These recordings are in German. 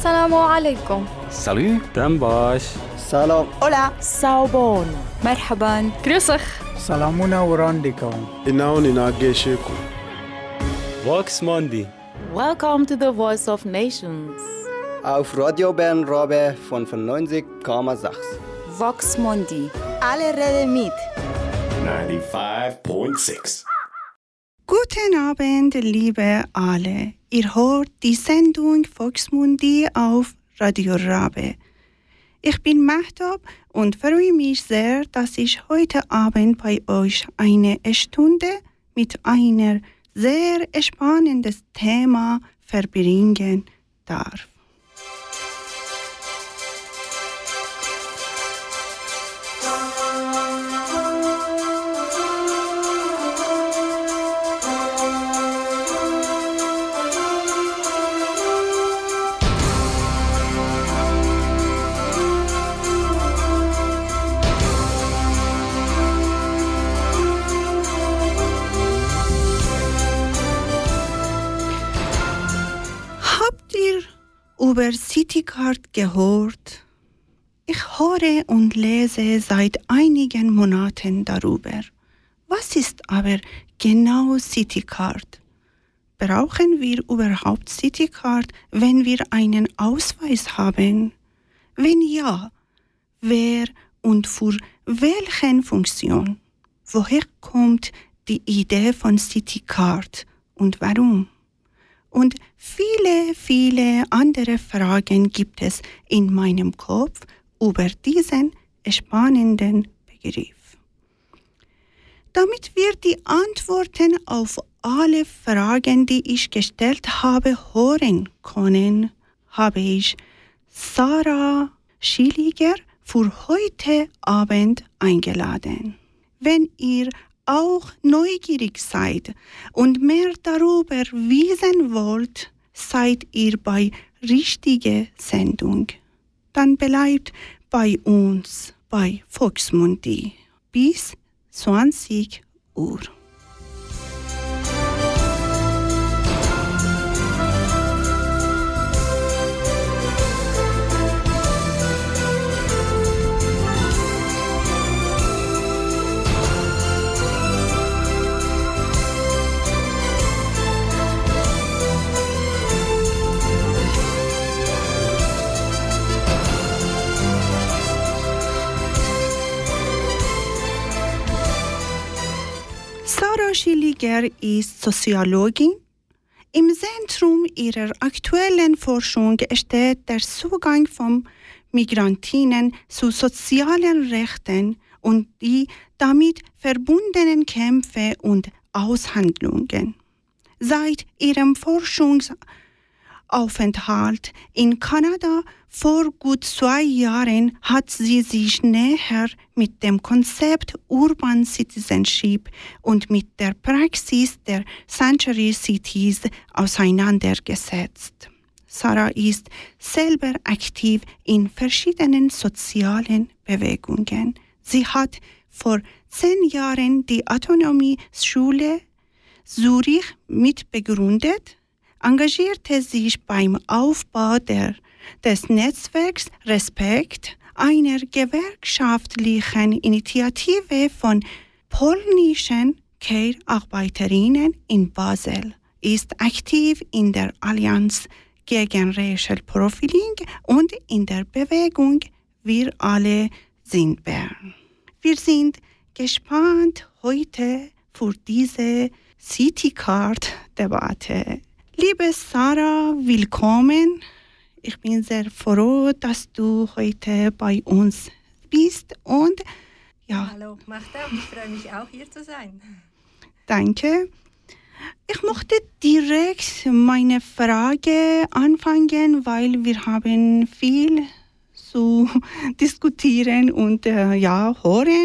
Assalamu alaikum. Salut. Dambash. Salam. Hola. Saubon. Marhaban. Grüß euch. Salamuna Urandikum. Ina gaishe ku. Vox Mundi. Welcome to the Voice of Nations. Auf Radio Bern Rabe von 95,6. Vox Mundi. Alle reden mit. 95.6. Guten Abend, liebe alle. Ihr hört die Sendung Vox Mundi auf Radio Rabe. Ich bin Mahtab und freue mich sehr, dass ich heute Abend bei euch eine Stunde mit einer sehr spannenden Thema verbringen darf. Über Citycard gehört? Ich höre und lese seit einigen Monaten darüber. Was ist aber genau Citycard? Brauchen wir überhaupt Citycard, wenn wir einen Ausweis haben? Wenn ja, wer und für welche Funktion? Woher kommt die Idee von Citycard und warum? Und viele andere Fragen gibt es in meinem Kopf über diesen spannenden Begriff. Damit wir die Antworten auf alle Fragen, die ich gestellt habe, hören können, habe ich Sarah Schilliger für heute Abend eingeladen. Wenn ihr auch neugierig seid und mehr darüber wissen wollt, seid ihr bei richtiger Sendung. Dann bleibt bei uns bei Vox Mundi bis 20 Uhr. Sarah Schilliger ist Soziologin. Im Zentrum ihrer aktuellen Forschung steht der Zugang von Migrantinnen zu sozialen Rechten und die damit verbundenen Kämpfe und Aushandlungen. Seit ihrem Forschungsaufenthalt in Kanada vor gut 2 Jahren hat sie sich näher mit dem Konzept Urban Citizenship und mit der Praxis der Sanctuary Cities auseinandergesetzt. Sarah ist selber aktiv in verschiedenen sozialen Bewegungen. Sie hat vor 10 Jahren die Autonomie-Schule Zürich mitbegründet, engagierte sich beim Aufbau des Netzwerks Respekt, einer gewerkschaftlichen Initiative von polnischen Care-Arbeiterinnen in Basel, ist aktiv in der Allianz gegen Racial Profiling und in der Bewegung Wir alle sind Bern. Wir sind gespannt heute für diese Citycard-Debatte. Liebe Sarah, willkommen. Ich bin sehr froh, dass du heute bei uns bist und ja. Hallo, Mahtab, ich freue mich auch hier zu sein. Danke. Ich möchte direkt meine Frage anfangen, weil wir haben viel zu diskutieren und hören.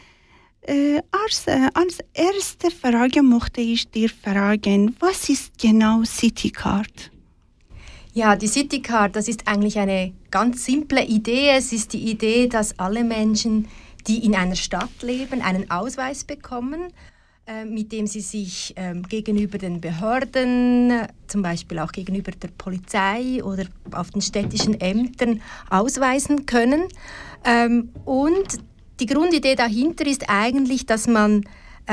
Als erste Frage möchte ich dir fragen, was ist genau Citycard? Ja, die Citycard, das ist eigentlich eine ganz simple Idee. Es ist die Idee, dass alle Menschen, die in einer Stadt leben, einen Ausweis bekommen, mit dem sie sich gegenüber den Behörden zum Beispiel auch gegenüber der Polizei oder auf den städtischen Ämtern ausweisen können. Und die Grundidee dahinter ist eigentlich, dass man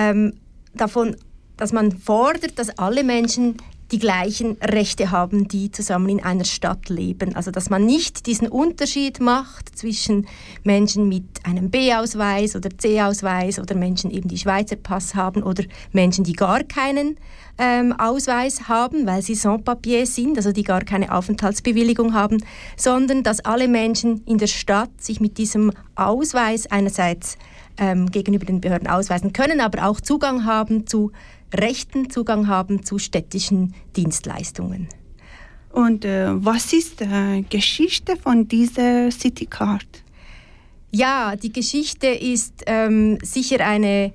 fordert, dass alle Menschen die gleichen Rechte haben, die zusammen in einer Stadt leben. Also dass man nicht diesen Unterschied macht zwischen Menschen mit einem B-Ausweis oder C-Ausweis oder Menschen, eben die Schweizer Pass haben oder Menschen, die gar keinen Ausweis haben, weil sie Sans-Papiers sind, also die gar keine Aufenthaltsbewilligung haben, sondern dass alle Menschen in der Stadt sich mit diesem Ausweis einerseits gegenüber den Behörden ausweisen können, aber auch Zugang haben zu städtischen Dienstleistungen. Und was ist die Geschichte von dieser Citycard? Ja, die Geschichte ist sicher eine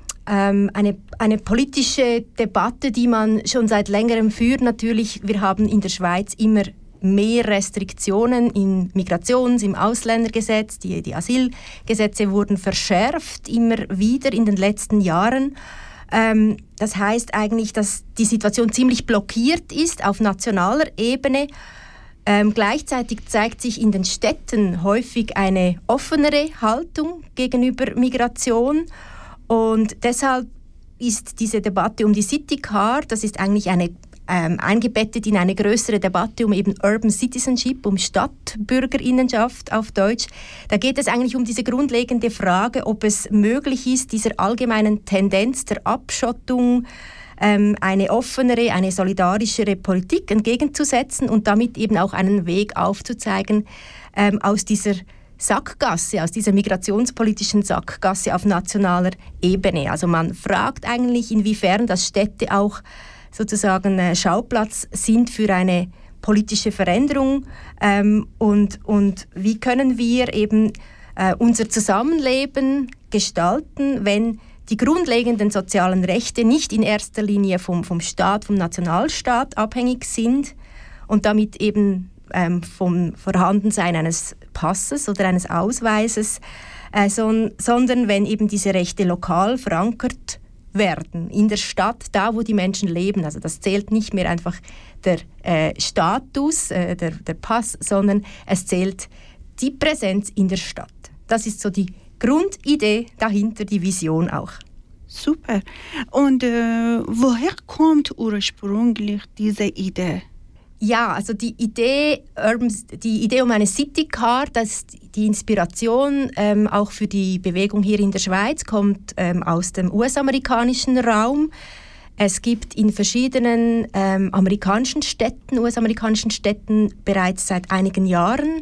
politische Debatte, die man schon seit längerem führt. Natürlich, wir haben in der Schweiz immer mehr Restriktionen im Migrations-, im Ausländergesetz. Die Asylgesetze wurden verschärft, immer wieder in den letzten Jahren. Das heißt eigentlich, dass die Situation ziemlich blockiert ist auf nationaler Ebene. Gleichzeitig zeigt sich in den Städten häufig eine offenere Haltung gegenüber Migration. Und deshalb ist diese Debatte um die Citycard, das ist eigentlich eingebettet in eine größere Debatte um eben Urban Citizenship, um Stadtbürgerinnenschaft auf Deutsch. Da geht es eigentlich um diese grundlegende Frage, ob es möglich ist, dieser allgemeinen Tendenz der Abschottung eine offenere, eine solidarischere Politik entgegenzusetzen und damit eben auch einen Weg aufzuzeigen aus dieser Sackgasse, aus dieser migrationspolitischen Sackgasse auf nationaler Ebene. Also man fragt eigentlich, inwiefern das Städte auch sozusagen Schauplatz sind für eine politische Veränderung und wie können wir eben unser Zusammenleben gestalten, wenn die grundlegenden sozialen Rechte nicht in erster Linie vom Staat, vom Nationalstaat abhängig sind und damit eben vom Vorhandensein eines Passes oder eines Ausweises, sondern wenn eben diese Rechte lokal verankert werden, in der Stadt, da wo die Menschen leben. Also das zählt nicht mehr einfach der Status, der Pass, sondern es zählt die Präsenz in der Stadt. Das ist so die Grundidee dahinter, die Vision auch. Super. Und woher kommt ursprünglich diese Idee? Ja, also die Idee um eine Citycard, die Inspiration auch für die Bewegung hier in der Schweiz kommt aus dem US-amerikanischen Raum. Es gibt in verschiedenen US-amerikanischen Städten bereits seit einigen Jahren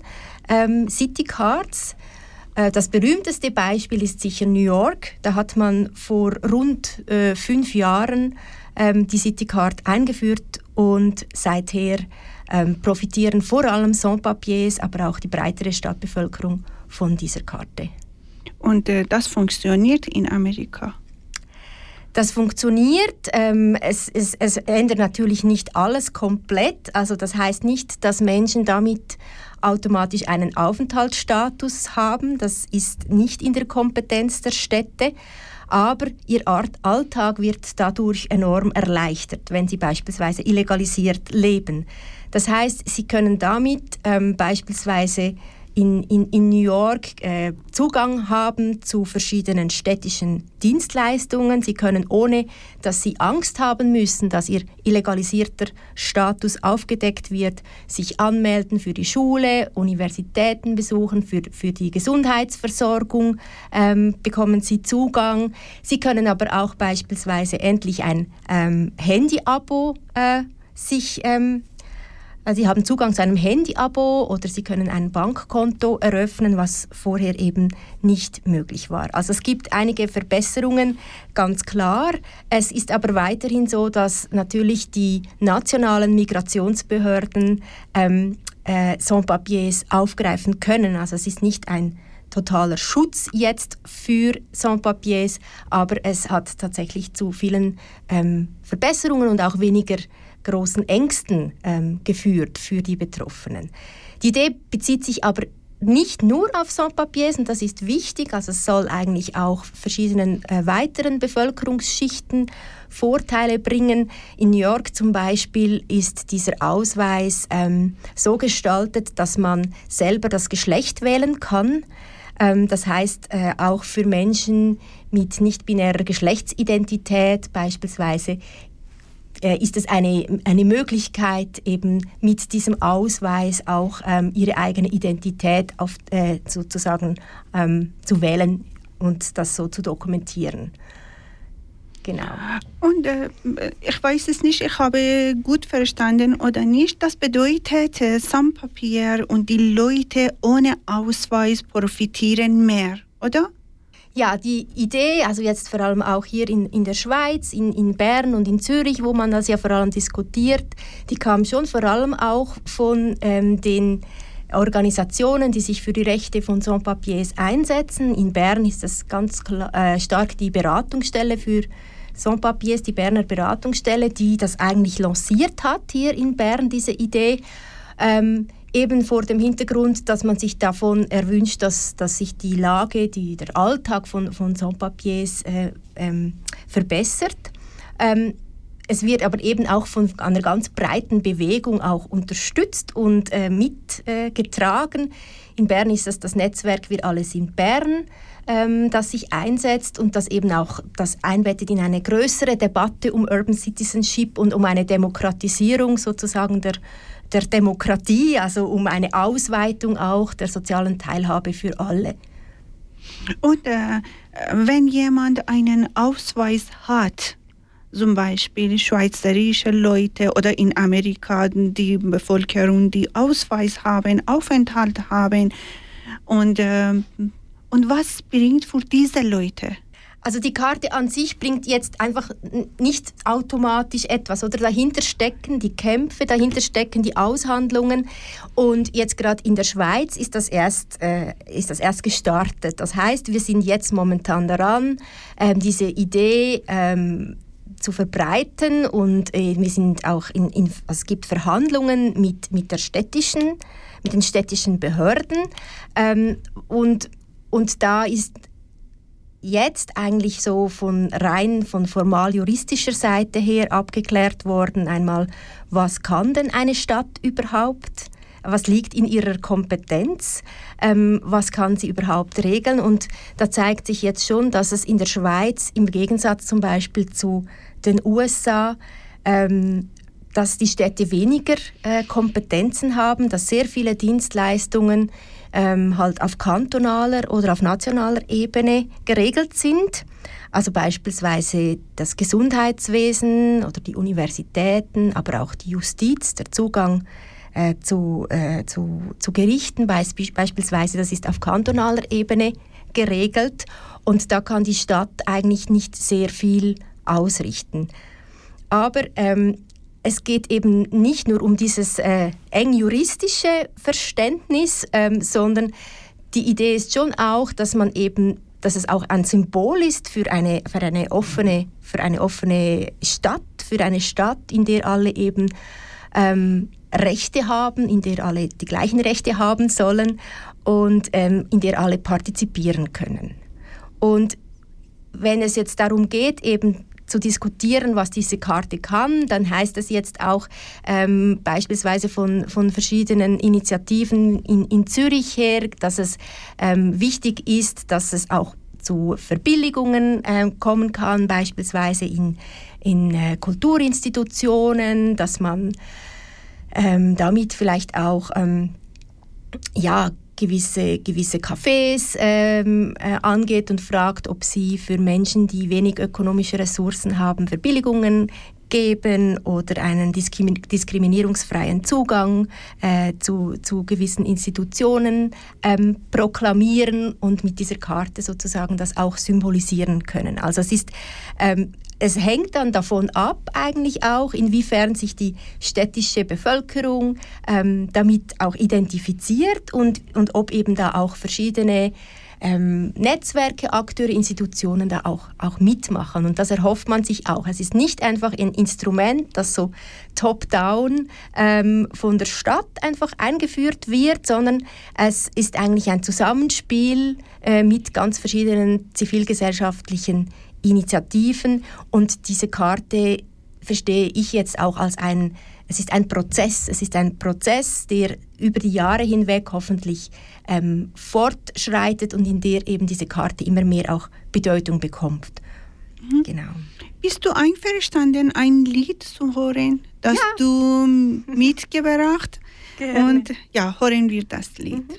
Citycards. Das berühmteste Beispiel ist sicher New York. Da hat man vor rund 5 Jahren die Citycard eingeführt und seither profitieren vor allem Sans-Papiers, aber auch die breitere Stadtbevölkerung von dieser Karte. Und das funktioniert in Amerika? Das funktioniert. Es ändert natürlich nicht alles komplett. Also das heißt nicht, dass Menschen damit automatisch einen Aufenthaltsstatus haben. Das ist nicht in der Kompetenz der Städte. Aber ihr Alltag wird dadurch enorm erleichtert, wenn sie beispielsweise illegalisiert leben. Das heißt, sie können damit beispielsweise in New York Zugang haben zu verschiedenen städtischen Dienstleistungen. Sie können, ohne dass sie Angst haben müssen, dass ihr illegalisierter Status aufgedeckt wird, sich anmelden für die Schule, Universitäten besuchen, für die Gesundheitsversorgung bekommen sie Zugang. Sie können aber auch beispielsweise endlich ein Handy-Abo Sie haben Zugang zu einem Handy-Abo oder Sie können ein Bankkonto eröffnen, was vorher eben nicht möglich war. Also es gibt einige Verbesserungen, ganz klar. Es ist aber weiterhin so, dass natürlich die nationalen Migrationsbehörden Sans-Papiers aufgreifen können. Also es ist nicht ein totaler Schutz jetzt für Sans-Papiers, aber es hat tatsächlich zu vielen Verbesserungen und auch weniger großen Ängsten geführt für die Betroffenen. Die Idee bezieht sich aber nicht nur auf Sans-Papiers, und das ist wichtig, also es soll eigentlich auch verschiedenen weiteren Bevölkerungsschichten Vorteile bringen. In New York zum Beispiel ist dieser Ausweis so gestaltet, dass man selber das Geschlecht wählen kann. Das heißt, auch für Menschen mit nicht-binärer Geschlechtsidentität beispielsweise ist es eine Möglichkeit, eben mit diesem Ausweis auch ihre eigene Identität sozusagen zu wählen und das so zu dokumentieren. Genau. Und ich weiß es nicht, ich habe gut verstanden oder nicht. Das bedeutet, Sans-Papier und die Leute ohne Ausweis profitieren mehr, oder? Ja, die Idee, also jetzt vor allem auch hier in der Schweiz, in Bern und in Zürich, wo man das ja vor allem diskutiert, die kam schon vor allem auch von den Organisationen, die sich für die Rechte von Sans-Papiers einsetzen. In Bern ist das ganz stark die Beratungsstelle für Sans-Papiers, die Berner Beratungsstelle, die das eigentlich lanciert hat hier in Bern, diese Idee. Eben vor dem Hintergrund, dass man sich davon erwünscht, dass sich die Lage, der Alltag von Sans-Papiers verbessert. Es wird aber eben auch von einer ganz breiten Bewegung auch unterstützt und mitgetragen. In Bern ist das Netzwerk Wir alle sind Bern, das sich einsetzt und das eben auch das einbettet in eine größere Debatte um Urban Citizenship und um eine Demokratisierung sozusagen der Demokratie, also um eine Ausweitung auch der sozialen Teilhabe für alle. Und wenn jemand einen Ausweis hat, zum Beispiel schweizerische Leute oder in Amerika die Bevölkerung, die Ausweis haben, Aufenthalt haben, und was bringt für diese Leute? Also die Karte an sich bringt jetzt einfach nicht automatisch etwas, oder dahinter stecken die Kämpfe, dahinter stecken die Aushandlungen, und jetzt gerade in der Schweiz ist das erst gestartet. Das heißt, wir sind jetzt momentan daran, diese Idee zu verbreiten, und wir sind auch es gibt Verhandlungen mit den städtischen Behörden, und da ist jetzt eigentlich so von formal juristischer Seite her abgeklärt worden, einmal, was kann denn eine Stadt überhaupt, was liegt in ihrer Kompetenz, was kann sie überhaupt regeln, und da zeigt sich jetzt schon, dass es in der Schweiz im Gegensatz zum Beispiel zu den USA, dass die Städte weniger Kompetenzen haben, dass sehr viele Dienstleistungen halt auf kantonaler oder auf nationaler Ebene geregelt sind. Also beispielsweise das Gesundheitswesen oder die Universitäten, aber auch die Justiz, der Zugang zu Gerichten beispielsweise, das ist auf kantonaler Ebene geregelt, und da kann die Stadt eigentlich nicht sehr viel ausrichten. Aber es geht eben nicht nur um dieses eng juristische Verständnis, sondern die Idee ist schon auch, dass es auch ein Symbol ist für eine offene Stadt, für eine Stadt, in der alle eben Rechte haben, in der alle die gleichen Rechte haben sollen und in der alle partizipieren können. Und wenn es jetzt darum geht, eben zu diskutieren, was diese Karte kann, dann heißt es jetzt auch beispielsweise von verschiedenen Initiativen in Zürich her, dass es wichtig ist, dass es auch zu Verbilligungen kommen kann, beispielsweise in Kulturinstitutionen, dass man damit vielleicht auch gewisse Cafés angeht und fragt, ob sie für Menschen, die wenig ökonomische Ressourcen haben, Verbilligungen geben oder einen diskriminierungsfreien Zugang zu gewissen Institutionen proklamieren und mit dieser Karte sozusagen das auch symbolisieren können. Also es hängt dann davon ab, eigentlich auch, inwiefern sich die städtische Bevölkerung damit auch identifiziert und ob eben da auch verschiedene Netzwerke, Akteure, Institutionen da auch mitmachen. Und das erhofft man sich auch. Es ist nicht einfach ein Instrument, das so top-down von der Stadt einfach eingeführt wird, sondern es ist eigentlich ein Zusammenspiel mit ganz verschiedenen zivilgesellschaftlichen Initiativen. Und diese Karte verstehe ich jetzt auch als es ist ein Prozess. Es ist ein Prozess, der über die Jahre hinweg hoffentlich fortschreitet und in der eben diese Karte immer mehr auch Bedeutung bekommt. Mhm. Genau. Bist du einverstanden, ein Lied zu hören, das du mitgebracht hast? Gerne. Und ja, hören wir das Lied. Mhm.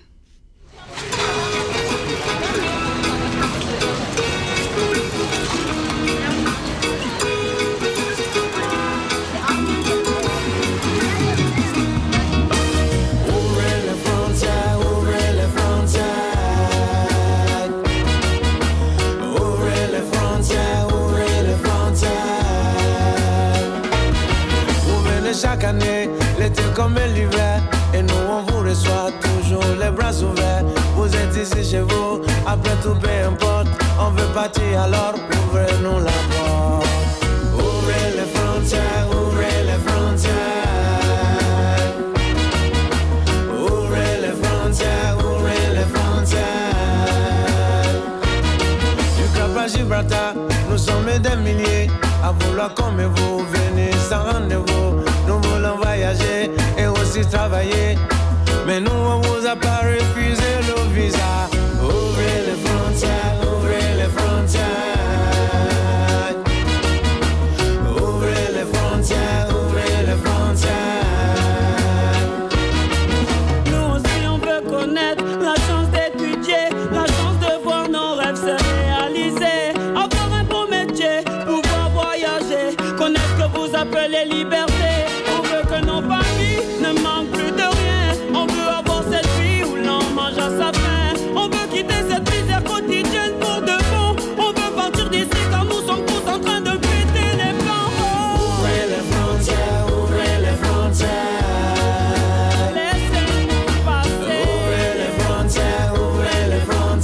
Chaque année, l'été comme l'hiver, et nous on vous reçoit toujours les bras ouverts. Vous êtes ici chez vous, après tout peu importe, on veut partir alors ouvrez-nous la porte. Ouvrez les frontières, ouvrez les frontières. Ouvrez les frontières, ouvrez les frontières. Du Cap à Gibraltar, nous sommes des milliers à vouloir comme vous, venez sans rendez-vous. Nous voulons voyager et aussi travailler, mais nous on vous a pas refusé le visa. Ouvrez les frontières, ouvrez les frontières. Ouvrez les frontières, ouvrez les frontières. Nous aussi on veut connaître la chance d'étudier, la chance de voir nos rêves se réaliser, avoir un beau métier, pouvoir voyager, connaître ce que vous appelez liberté. Que nos familles ne manquent plus de rien. On veut avoir cette vie où l'on mange à sa faim. On veut quitter cette misère quotidienne pour de bon. On veut partir d'ici car nous sommes tous en train de péter les plombs. Ouvrez les frontières, ouvrez les frontières. Laissez-nous passer. Ouvrez les frontières, ouvrez les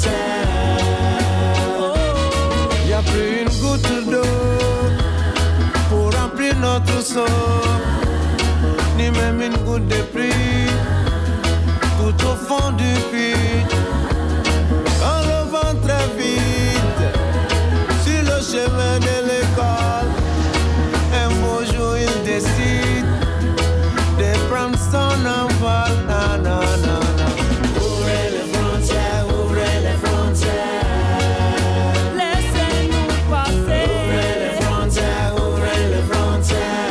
frontières. Y'a plus une goutte d'eau pour remplir notre seau, ni même une goutte de pluie, tout au fond du puits. On le vent très vite, sur le chemin de l'école, un beau jour il décide de prendre son envol. Non, non, non, non. Ouvrez les frontières, ouvrez les frontières. Laissez-nous passer. Ouvrez les frontières, ouvrez les frontières.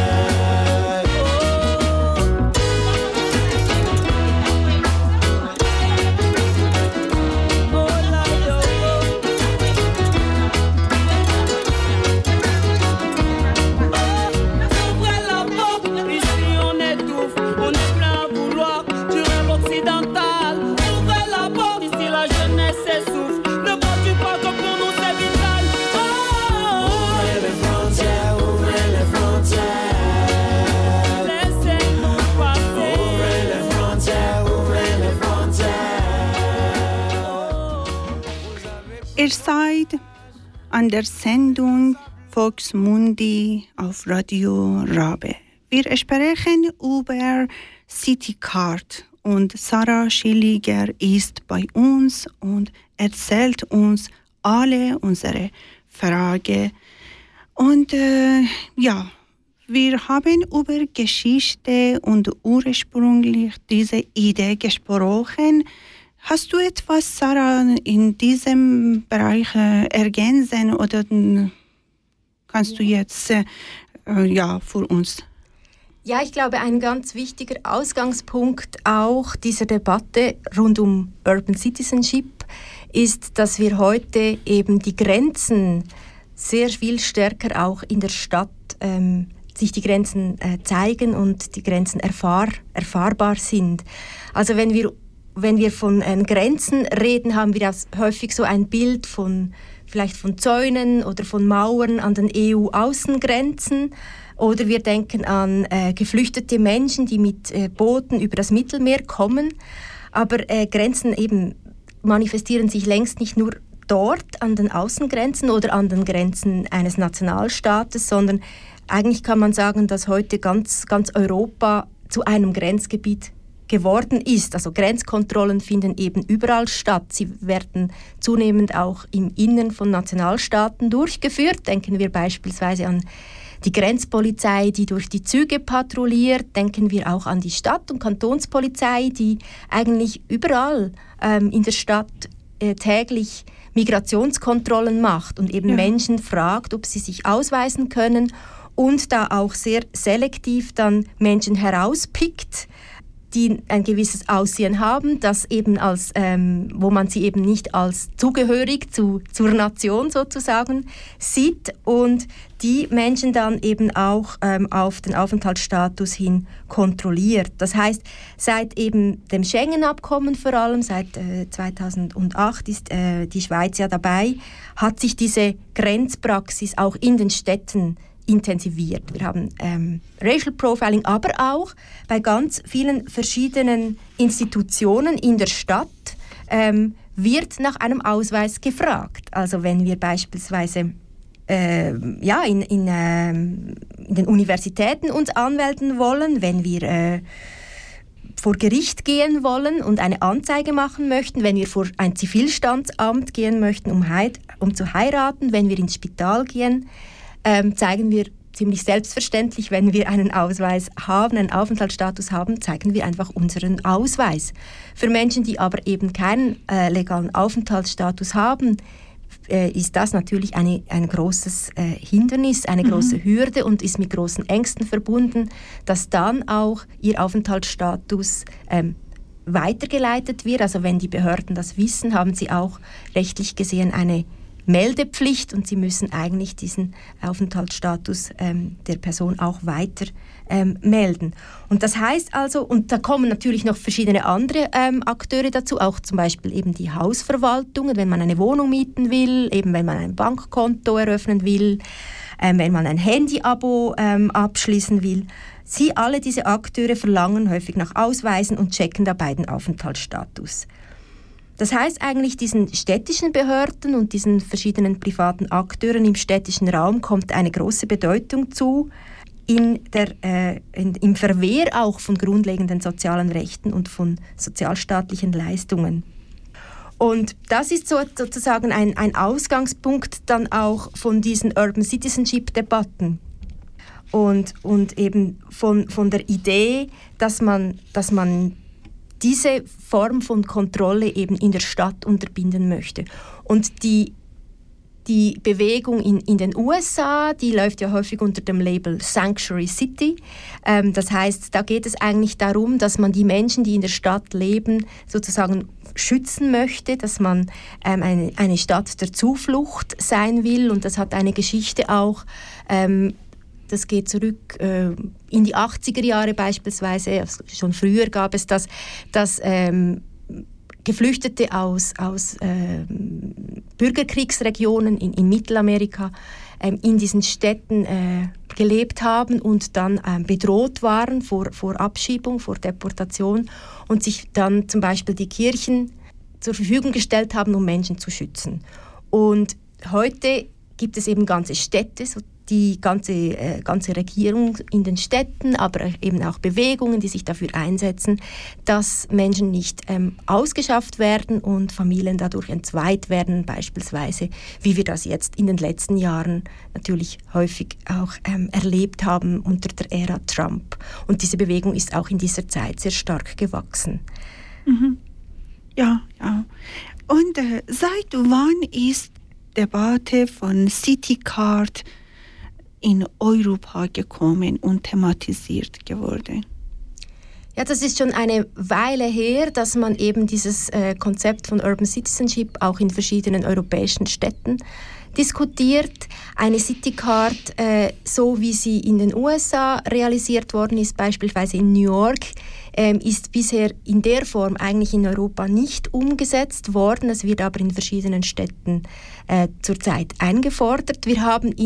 Ihr seid an der Sendung Vox Mundi auf Radio Rabe. Wir sprechen über Citycard und Sarah Schilliger ist bei uns und erzählt uns alle unsere Fragen. Und ja, wir haben über Geschichte und ursprünglich diese Idee gesprochen. Hast du etwas, Sarah, in diesem Bereich ergänzen oder kannst du jetzt für uns? Ja, ich glaube, ein ganz wichtiger Ausgangspunkt auch dieser Debatte rund um Urban Citizenship ist, dass wir heute eben die Grenzen sehr viel stärker auch in der Stadt sich die Grenzen zeigen und die Grenzen erfahrbar sind. Also wenn wir von Grenzen reden, haben wir häufig so ein Bild vielleicht von Zäunen oder von Mauern an den EU-Außengrenzen. Oder wir denken an geflüchtete Menschen, die mit Booten über das Mittelmeer kommen. Aber Grenzen eben manifestieren sich längst nicht nur dort an den Außengrenzen oder an den Grenzen eines Nationalstaates, sondern eigentlich kann man sagen, dass heute ganz Europa zu einem Grenzgebiet geworden ist. Also Grenzkontrollen finden eben überall statt. Sie werden zunehmend auch im Innern von Nationalstaaten durchgeführt. Denken wir beispielsweise an die Grenzpolizei, die durch die Züge patrouilliert. Denken wir auch an die Stadt- und Kantonspolizei, die eigentlich überall in der Stadt täglich Migrationskontrollen macht und eben Menschen fragt, ob sie sich ausweisen können und da auch sehr selektiv dann Menschen herauspickt, die ein gewisses Aussehen haben, das eben als, wo man sie eben nicht als zugehörig zur Nation sozusagen sieht und die Menschen dann eben auch auf den Aufenthaltsstatus hin kontrolliert. Das heißt, seit eben dem Schengen-Abkommen vor allem, seit 2008 ist die Schweiz ja dabei, hat sich diese Grenzpraxis auch in den Städten intensiviert. Wir haben Racial Profiling, aber auch bei ganz vielen verschiedenen Institutionen in der Stadt wird nach einem Ausweis gefragt. Also wenn wir beispielsweise in den Universitäten uns anmelden wollen, wenn wir vor Gericht gehen wollen und eine Anzeige machen möchten, wenn wir vor ein Zivilstandsamt gehen möchten, um zu heiraten, wenn wir ins Spital gehen, zeigen wir ziemlich selbstverständlich, wenn wir einen Ausweis haben, einen Aufenthaltsstatus haben, zeigen wir einfach unseren Ausweis. Für Menschen, die aber eben keinen legalen Aufenthaltsstatus haben, ist das natürlich ein großes Hindernis, eine große Hürde und ist mit großen Ängsten verbunden, dass dann auch ihr Aufenthaltsstatus weitergeleitet wird. Also wenn die Behörden das wissen, haben sie auch rechtlich gesehen eine Meldepflicht und sie müssen eigentlich diesen Aufenthaltsstatus der Person auch weiter melden. Und das heißt also, und da kommen natürlich noch verschiedene andere Akteure dazu, auch zum Beispiel eben die Hausverwaltungen, wenn man eine Wohnung mieten will, eben wenn man ein Bankkonto eröffnen will, wenn man ein Handy-Abo abschließen will. Alle diese Akteure verlangen häufig nach Ausweisen und checken dabei den Aufenthaltsstatus. Das heißt eigentlich, diesen städtischen Behörden und diesen verschiedenen privaten Akteuren im städtischen Raum kommt eine große Bedeutung zu im Verwehr auch von grundlegenden sozialen Rechten und von sozialstaatlichen Leistungen. Und das ist sozusagen ein Ausgangspunkt dann auch von diesen Urban Citizenship-Debatten und eben von der Idee, dass man diese Form von Kontrolle eben in der Stadt unterbinden möchte. Und die Bewegung in den USA, die läuft ja häufig unter dem Label Sanctuary City. Das heißt, da geht es eigentlich darum, dass man die Menschen, die in der Stadt leben, sozusagen schützen möchte, dass man eine Stadt der Zuflucht sein will. Und das hat eine Geschichte auch, das geht zurück in die 80er Jahre beispielsweise. Schon früher gab es das, dass Geflüchtete aus Bürgerkriegsregionen in Mittelamerika in diesen Städten gelebt haben und dann bedroht waren vor Abschiebung, vor Deportation und sich dann zum Beispiel die Kirchen zur Verfügung gestellt haben, um Menschen zu schützen. Und heute gibt es eben ganze Städte, so die ganze Regierung in den Städten, aber eben auch Bewegungen, die sich dafür einsetzen, dass Menschen nicht ausgeschafft werden und Familien dadurch entzweit werden, beispielsweise, wie wir das jetzt in den letzten Jahren natürlich häufig auch erlebt haben unter der Ära Trump. Und diese Bewegung ist auch in dieser Zeit sehr stark gewachsen. Mhm. Ja. Und seit wann ist Debatte von Citycard in Europa gekommen und thematisiert geworden? Ja, das ist schon eine Weile her, dass man eben dieses Konzept von Urban Citizenship auch in verschiedenen europäischen Städten diskutiert. Eine Citycard, so wie sie in den USA realisiert worden ist, beispielsweise in New York, ist bisher in der Form eigentlich in Europa nicht umgesetzt worden. Es wird aber in verschiedenen Städten zurzeit eingefordert. Wir haben in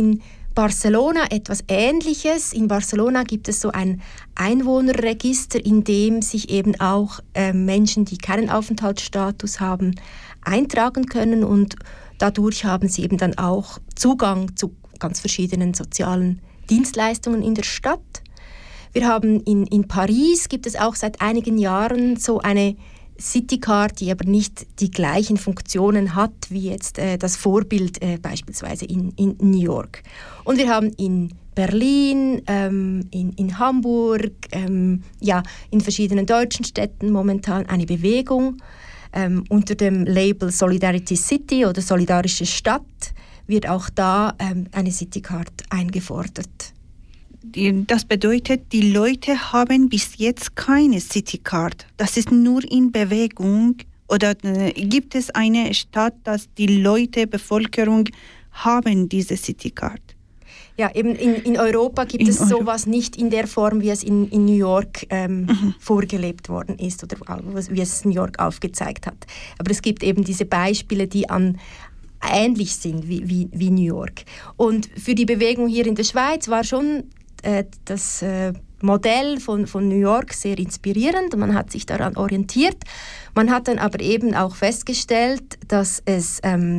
Barcelona etwas Ähnliches. In Barcelona gibt es so ein Einwohnerregister, in dem sich eben auch Menschen, die keinen Aufenthaltsstatus haben, eintragen können und dadurch haben sie eben dann auch Zugang zu ganz verschiedenen sozialen Dienstleistungen in der Stadt. Wir haben in Paris, gibt es auch seit einigen Jahren so eine Citycard, die aber nicht die gleichen Funktionen hat wie jetzt das Vorbild beispielsweise in New York. Und wir haben in Berlin, in Hamburg, in verschiedenen deutschen Städten momentan eine Bewegung unter dem Label Solidarity City oder Solidarische Stadt wird auch da eine Citycard eingefordert. Das bedeutet, die Leute haben bis jetzt keine Citycard. Das ist nur in Bewegung. Oder gibt es eine Stadt, dass die Leute, Bevölkerung haben diese Citycard? Ja, eben in Europa gibt es sowas nicht in der Form, wie es in New York vorgelebt worden ist oder wie es New York aufgezeigt hat. Aber es gibt eben diese Beispiele, die ähnlich sind wie New York. Und für die Bewegung hier in der Schweiz war schon das Modell von New York sehr inspirierend. Man hat sich daran orientiert. Man hat dann aber eben auch festgestellt, dass es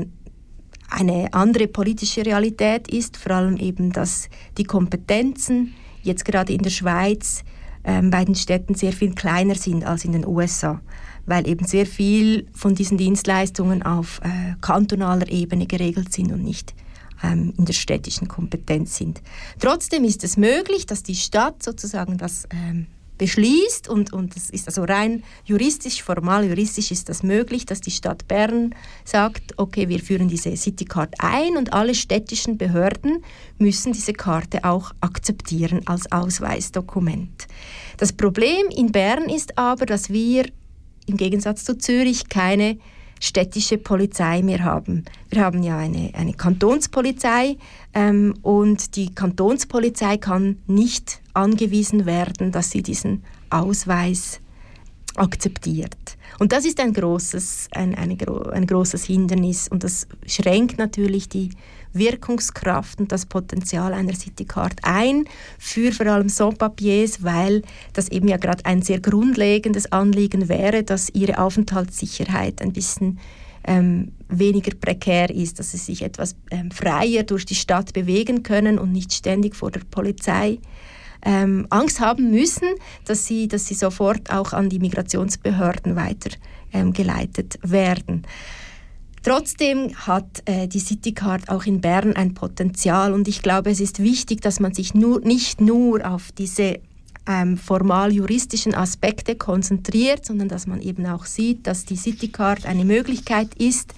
eine andere politische Realität ist, vor allem eben, dass die Kompetenzen jetzt gerade in der Schweiz bei den Städten sehr viel kleiner sind als in den USA, weil eben sehr viel von diesen Dienstleistungen auf kantonaler Ebene geregelt sind und nicht in der städtischen Kompetenz sind. Trotzdem ist es möglich, dass die Stadt sozusagen das beschließt und das ist also rein juristisch, formal juristisch ist das möglich, dass die Stadt Bern sagt, okay, wir führen diese Citycard ein und alle städtischen Behörden müssen diese Karte auch akzeptieren als Ausweisdokument. Das Problem in Bern ist aber, dass wir im Gegensatz zu Zürich keine städtische Polizei mehr haben. Wir haben ja eine Kantonspolizei und die Kantonspolizei kann nicht angewiesen werden, dass sie diesen Ausweis akzeptiert. Und das ist ein großes Hindernis und das schränkt natürlich die Wirkungskraft und das Potenzial einer Citycard ein für vor allem Sans-Papiers, weil das eben ja gerade ein sehr grundlegendes Anliegen wäre, dass ihre Aufenthaltssicherheit ein bisschen weniger prekär ist, dass sie sich etwas freier durch die Stadt bewegen können und nicht ständig vor der Polizei Angst haben müssen, dass sie sofort auch an die Migrationsbehörden weitergeleitet werden. Trotzdem hat die Citycard auch in Bern ein Potenzial und ich glaube, es ist wichtig, dass man sich nicht nur auf diese formal-juristischen Aspekte konzentriert, sondern dass man eben auch sieht, dass die Citycard eine Möglichkeit ist,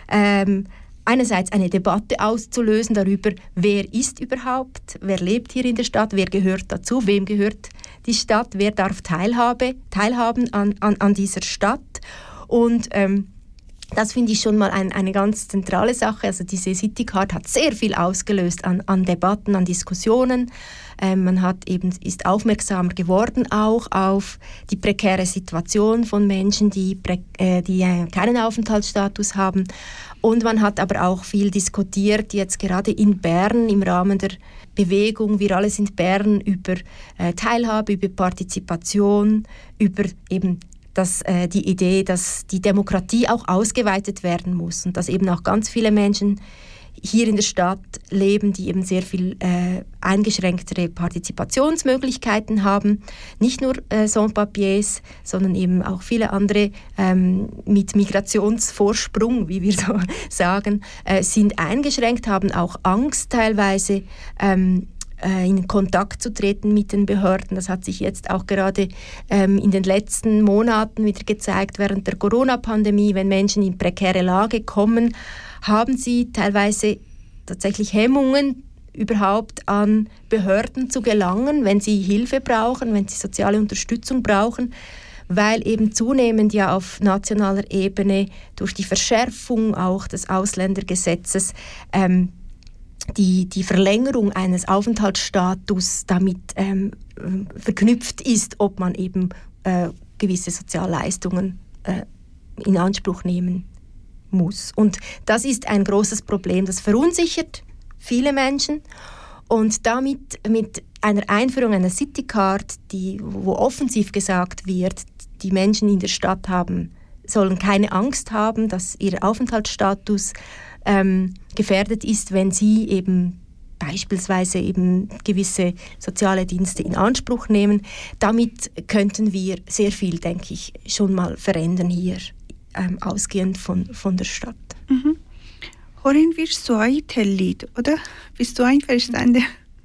einerseits eine Debatte auszulösen darüber, wer ist überhaupt, wer lebt hier in der Stadt, wer gehört dazu, wem gehört die Stadt, wer darf teilhaben an dieser Stadt und das finde ich schon mal eine ganz zentrale Sache. Also diese Citycard hat sehr viel ausgelöst an Debatten, an Diskussionen. Man ist aufmerksamer geworden auch auf die prekäre Situation von Menschen, die keinen Aufenthaltsstatus haben. Und man hat aber auch viel diskutiert, jetzt gerade in Bern im Rahmen der Bewegung Wir alle sind Bern, über Teilhabe, über Partizipation, über eben die Idee, dass die Demokratie auch ausgeweitet werden muss und dass eben auch ganz viele Menschen hier in der Stadt leben, die eben sehr viel eingeschränktere Partizipationsmöglichkeiten haben. Nicht nur Sans-Papiers, sondern eben auch viele andere mit Migrationsvorsprung, wie wir so sagen, sind eingeschränkt, haben auch Angst teilweise, in Kontakt zu treten mit den Behörden. Das hat sich jetzt auch gerade in den letzten Monaten wieder gezeigt, während der Corona-Pandemie, wenn Menschen in prekäre Lage kommen, haben sie teilweise tatsächlich Hemmungen, überhaupt an Behörden zu gelangen, wenn sie Hilfe brauchen, wenn sie soziale Unterstützung brauchen, weil eben zunehmend ja auf nationaler Ebene durch die Verschärfung auch des Ausländergesetzes die Verlängerung eines Aufenthaltsstatus damit verknüpft ist, ob man eben gewisse Sozialleistungen in Anspruch nehmen muss. Und das ist ein großes Problem, das verunsichert viele Menschen Und damit, mit einer Einführung einer Citycard, wo offensiv gesagt wird, die Menschen in der Stadt sollen keine Angst haben, dass ihr Aufenthaltsstatus gefährdet ist, wenn sie eben beispielsweise eben gewisse soziale Dienste in Anspruch nehmen. Damit könnten wir sehr viel, denke ich, schon mal verändern hier, ausgehend von der Stadt. Mhm. Hören wir so ein Lied, oder? Bist du einverstanden?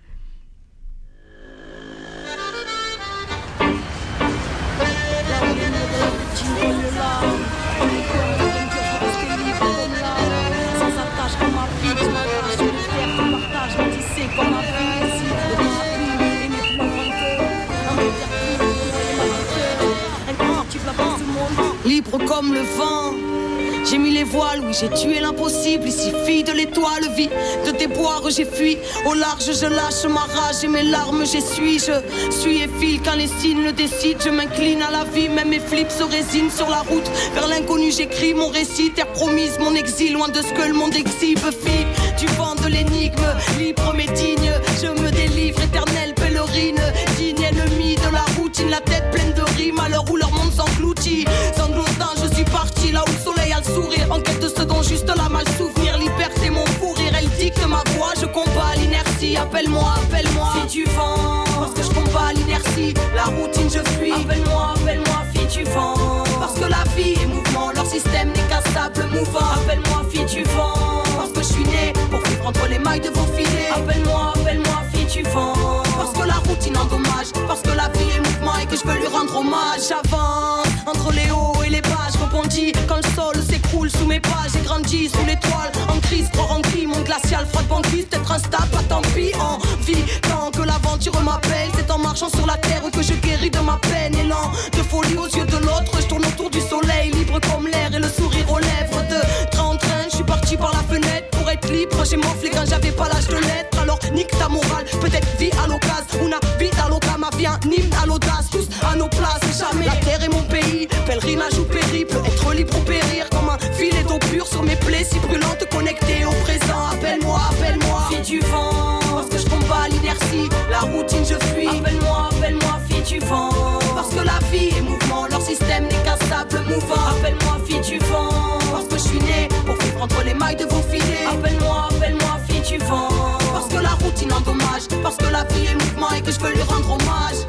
Libre comme le vent, j'ai mis les voiles, oui j'ai tué l'impossible. Ici fille de l'étoile, vie de déboire, j'ai fui. Au large je lâche ma rage et mes larmes j'essuie. Je suis et file quand les signes le décident. Je m'incline à la vie, même mes flips se résignent. Sur la route vers l'inconnu j'écris mon récit. Terre promise, mon exil, loin de ce que le monde exhibe. Fille du vent de l'énigme, libre mais digne. Je me délivre, éternelle pèlerine. Digne ennemie de la routine, la tête pleine de rimes. À l'heure où leur monde s'engloutit, sanglotant je suis parti là où le soleil a le sourire. En quête de ce dont juste la mal souvenir. Liberté mon fou rire, elle dicte ma voix. Je combats l'inertie, appelle-moi, fille du vent. Parce que je combats l'inertie, la routine je fuis. Appelle-moi, fille du vent. Parce que la vie est mouvement, leur système n'est qu'un sable mouvant. Appelle-moi, fille du vent. Parce que je suis né pour vivre entre les mailles de vos filets. Appelle-moi, fille du vent. Parce que la routine endommage, parce que la vie est mouvement et que je veux lui rendre hommage. J'avance entre les hauts et les bas, je rebondis quand le sol s'écroule sous mes pas. J'ai grandi sous l'étoile, en crise, croire en qui, mon glacial, froid de banquise, peut-être instable, pas tant pis, en vie. Tant que l'aventure m'appelle, c'est en marchant sur la terre que je guéris de ma peine. Élan de folie aux yeux de l'autre, je tourne autour du soleil, libre comme l'air et le sourire aux lèvres. De train en train, je suis parti par la fenêtre pour être libre. J'ai morflé quand j'avais pas l'âge de l'être. Alors nique ta morale, peut-être vie à l'occasion. Una vida loca, ma vie un hymne à l'audace. Tous à nos places, jamais la terre est mon pays. Pèlerinage ou périple, être libre ou périr. Comme un filet d'eau pure sur mes plaies si brûlantes, connectées au présent. Appelle-moi, fille du vent. Parce que je combats l'inertie, la routine je fuis. Appelle-moi, fille du vent. Parce que la vie est mouvement, leur système n'est qu'un sable mouvant. Appelle-moi, fille du vent. Parce que je suis né pour vivre entre les mailles de vos filets. Appelle-moi, fille du vent. Parce que la routine endommage, parce que la vie est mouvement et que je veux lui rendre hommage.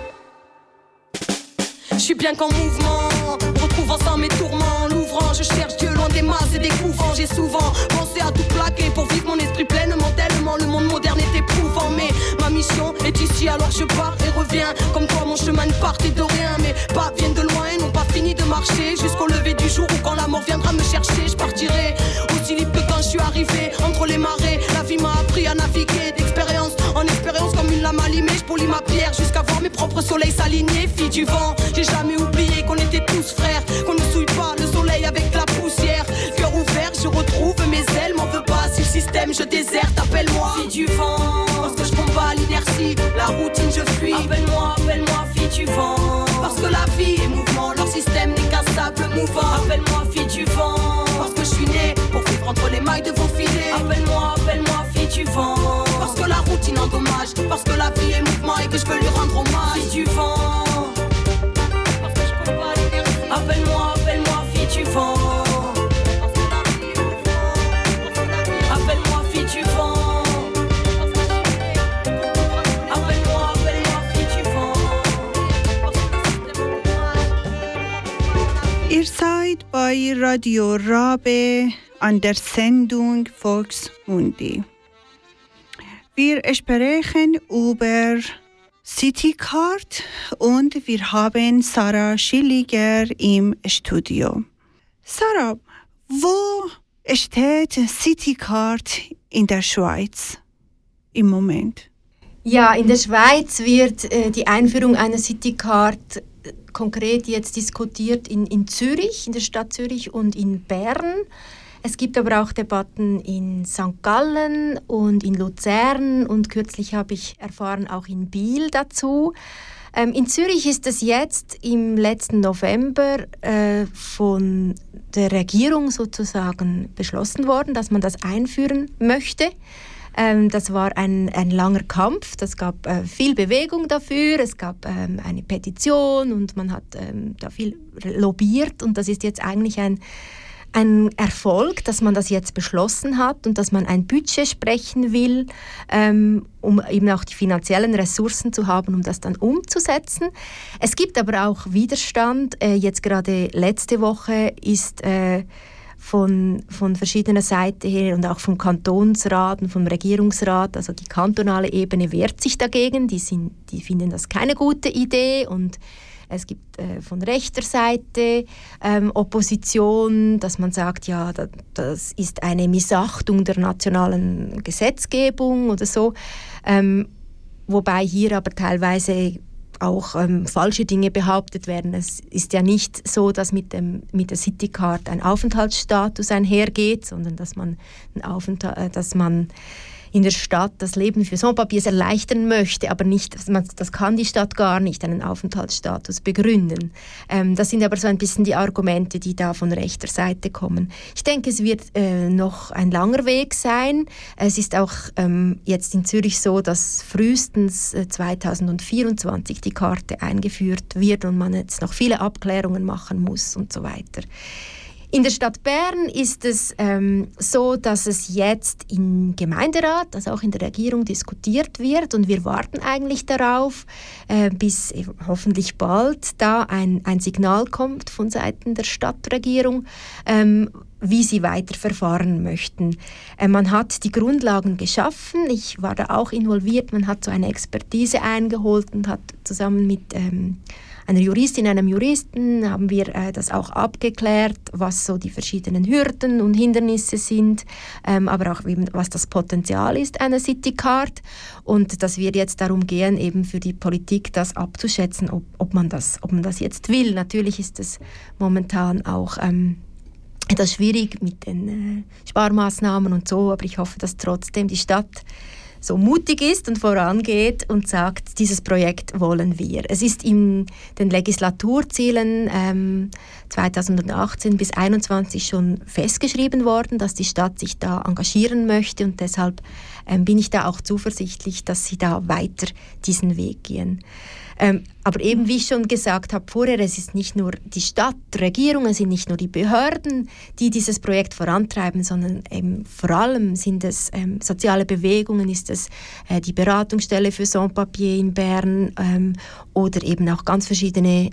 Je suis bien qu'en mouvement, retrouvant sans mes tourments. L'ouvrant, je cherche Dieu loin des masses et des couvents. J'ai souvent pensé à tout plaquer pour vivre mon esprit pleinement. Tellement le monde moderne est éprouvant. Mais ma mission est ici, alors je pars et reviens. Comme toi mon chemin ne partait de rien. Mes pas viennent de loin et n'ont pas fini de marcher. Jusqu'au lever du jour où quand la mort viendra me chercher, je partirai aussi libre que quand je suis arrivé. Entre les marées, la vie m'a appris à naviguer. D'expérience en expérience comme une lame allumée. Je polis ma pierre jusqu'à voir mes propres soleils s'aligner. Fille du vent, j'ai jamais oublié qu'on était tous frères. Qu'on ne souille pas le soleil avec la poussière. Cœur ouvert, je retrouve mes ailes. M'en veux pas si le système je déserte. Appelle-moi, fille du vent. Parce que je combats l'inertie, la routine je fuis. Appelle-moi, fille du vent. Parce que la vie est mouvement, leur système n'est qu'un sable mouvant. Appelle-moi, fille du vent. Parce que je suis né pour vivre entre les mailles de vos filets. Appelle-moi, fille du vent. Parce que la routine endommage, parce que la vie est mouvement et que je veux lui rendre hommage. Fille du vent. Parce que je combats l'inertie. Appelle-moi, fille du vent. Appelle-moi, fille du vent. Appelle-moi, fille du vent. Ihr seid bei Radio Rabe an der Sendung Volksmundi. Wir sprechen über Citycard und wir haben Sarah Schilliger im Studio. Sarah, wo steht Citycard in der Schweiz im Moment? Ja, in der Schweiz wird die Einführung einer Citycard konkret jetzt diskutiert in Zürich, in der Stadt Zürich und in Bern. Es gibt aber auch Debatten in St. Gallen und in Luzern und kürzlich habe ich erfahren, auch in Biel dazu. In Zürich ist es jetzt im letzten November von der Regierung sozusagen beschlossen worden, dass man das einführen möchte. Das war ein langer Kampf, es gab viel Bewegung dafür, es gab eine Petition und man hat da viel lobbyiert und das ist jetzt eigentlich ein Erfolg, dass man das jetzt beschlossen hat und dass man ein Budget sprechen will, um eben auch die finanziellen Ressourcen zu haben, um das dann umzusetzen. Es gibt aber auch Widerstand. Jetzt gerade letzte Woche ist von verschiedener Seite her und auch vom Kantonsrat und vom Regierungsrat, also die kantonale Ebene wehrt sich dagegen, die finden das keine gute Idee und es gibt von rechter Seite Opposition, dass man sagt, ja, das ist eine Missachtung der nationalen Gesetzgebung oder so. Wobei hier aber teilweise auch falsche Dinge behauptet werden. Es ist ja nicht so, dass mit der Citycard ein Aufenthaltsstatus einhergeht, sondern dass man in der Stadt das Leben für Sans-Papiers erleichtern möchte, aber nicht, das kann die Stadt gar nicht, einen Aufenthaltsstatus begründen. Das sind aber so ein bisschen die Argumente, die da von rechter Seite kommen. Ich denke, es wird noch ein langer Weg sein. Es ist auch jetzt in Zürich so, dass frühestens 2024 die Karte eingeführt wird und man jetzt noch viele Abklärungen machen muss und so weiter. In der Stadt Bern ist es so, dass es jetzt im Gemeinderat, also auch in der Regierung diskutiert wird und wir warten eigentlich darauf, bis hoffentlich bald da ein Signal kommt von Seiten der Stadtregierung, wie sie weiter verfahren möchten. Man hat die Grundlagen geschaffen, ich war da auch involviert, man hat so eine Expertise eingeholt und hat zusammen mit einer Juristin, einem Juristen haben wir das auch abgeklärt, was so die verschiedenen Hürden und Hindernisse sind, aber auch was das Potenzial ist einer Citycard und dass wir jetzt darum gehen, eben für die Politik das abzuschätzen, ob man das jetzt will. Natürlich ist es momentan auch etwas schwierig mit den Sparmaßnahmen und so, aber ich hoffe, dass trotzdem die Stadt so mutig ist und vorangeht und sagt, dieses Projekt wollen wir. Es ist in den Legislaturzielen 2018 bis 2021 schon festgeschrieben worden, dass die Stadt sich da engagieren möchte und deshalb bin ich da auch zuversichtlich, dass sie da weiter diesen Weg gehen. Aber eben, wie ich schon gesagt habe vorher, es ist nicht nur die Stadt, die Regierung, es sind nicht nur die Behörden, die dieses Projekt vorantreiben, sondern eben vor allem sind es soziale Bewegungen, ist es die Beratungsstelle für Sans-Papiers in Bern oder eben auch ganz verschiedene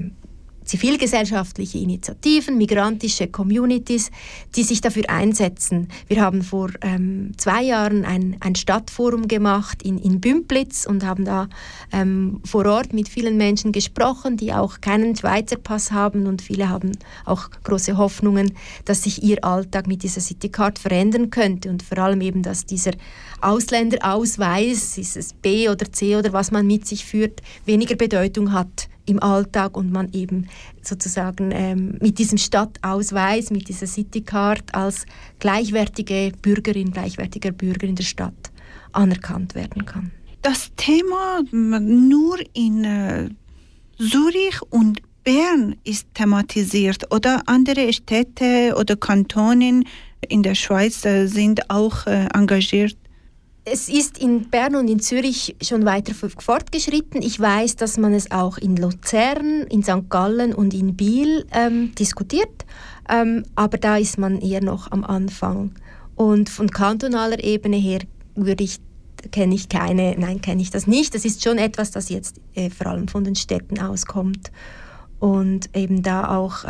zivilgesellschaftliche Initiativen, migrantische Communities, die sich dafür einsetzen. Wir haben vor 2 Jahren ein Stadtforum gemacht in Bümplitz und haben da vor Ort mit vielen Menschen gesprochen, die auch keinen Schweizer Pass haben und viele haben auch große Hoffnungen, dass sich ihr Alltag mit dieser Citycard verändern könnte und vor allem eben, dass dieser Ausländerausweis, ist es B oder C oder was man mit sich führt, weniger Bedeutung hat im Alltag und man eben sozusagen mit diesem Stadtausweis, mit dieser Citycard als gleichwertige Bürgerin, gleichwertiger Bürger in der Stadt anerkannt werden kann. Das Thema nur in Zürich und Bern ist thematisiert oder andere Städte oder Kantone in der Schweiz sind auch engagiert? Es ist in Bern und in Zürich schon weiter fortgeschritten. Ich weiß, dass man es auch in Luzern, in St. Gallen und in Biel diskutiert, aber da ist man eher noch am Anfang. Und von kantonaler Ebene her kenne ich das nicht. Das ist schon etwas, das jetzt vor allem von den Städten auskommt und eben da auch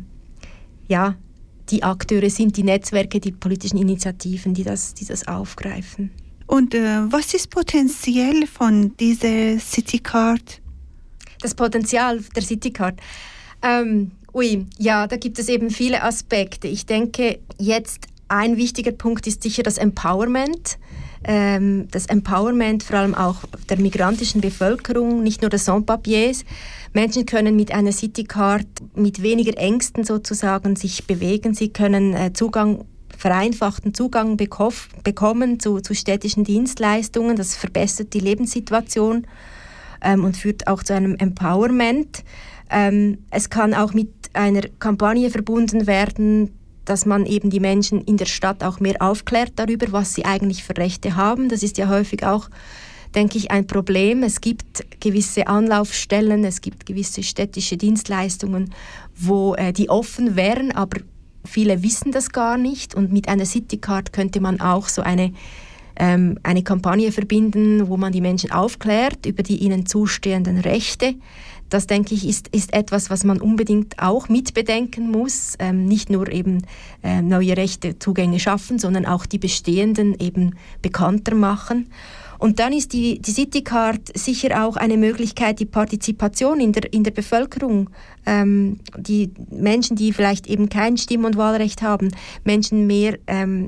die Akteure sind, die Netzwerke, die politischen Initiativen, die das aufgreifen. Und was ist potenziell von dieser Citycard? Das Potenzial der Citycard? Da gibt es eben viele Aspekte. Ich denke, jetzt ein wichtiger Punkt ist sicher das Empowerment. Das Empowerment vor allem auch der migrantischen Bevölkerung, nicht nur der Sans-Papiers. Menschen können mit einer Citycard mit weniger Ängsten sozusagen sich bewegen. Sie können vereinfachten Zugang bekommen zu städtischen Dienstleistungen. Das verbessert die Lebenssituation und führt auch zu einem Empowerment. Es kann auch mit einer Kampagne verbunden werden, dass man eben die Menschen in der Stadt auch mehr aufklärt darüber, was sie eigentlich für Rechte haben. Das ist ja häufig auch, denke ich, ein Problem. Es gibt gewisse Anlaufstellen, es gibt gewisse städtische Dienstleistungen, wo die offen wären, aber viele wissen das gar nicht. Und mit einer Citycard könnte man auch so eine Kampagne verbinden, wo man die Menschen aufklärt über die ihnen zustehenden Rechte. Das, denke ich, ist etwas, was man unbedingt auch mitbedenken muss. Nicht nur eben neue Rechtezugänge schaffen, sondern auch die bestehenden eben bekannter machen. Und dann ist die Citycard sicher auch eine Möglichkeit, die Partizipation in der Bevölkerung, die Menschen, die vielleicht eben kein Stimm- und Wahlrecht haben, Menschen mehr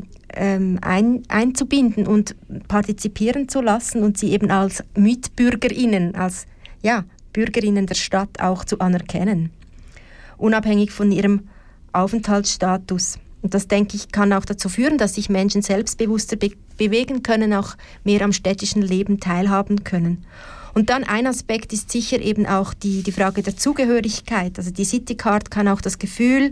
einzubinden und partizipieren zu lassen und sie eben als MitbürgerInnen, als Bürgerinnen der Stadt auch zu anerkennen, unabhängig von ihrem Aufenthaltsstatus. Und das, denke ich, kann auch dazu führen, dass sich Menschen selbstbewusster bewegen können, auch mehr am städtischen Leben teilhaben können. Und dann ein Aspekt ist sicher eben auch die Frage der Zugehörigkeit. Also die Citycard kann auch das Gefühl,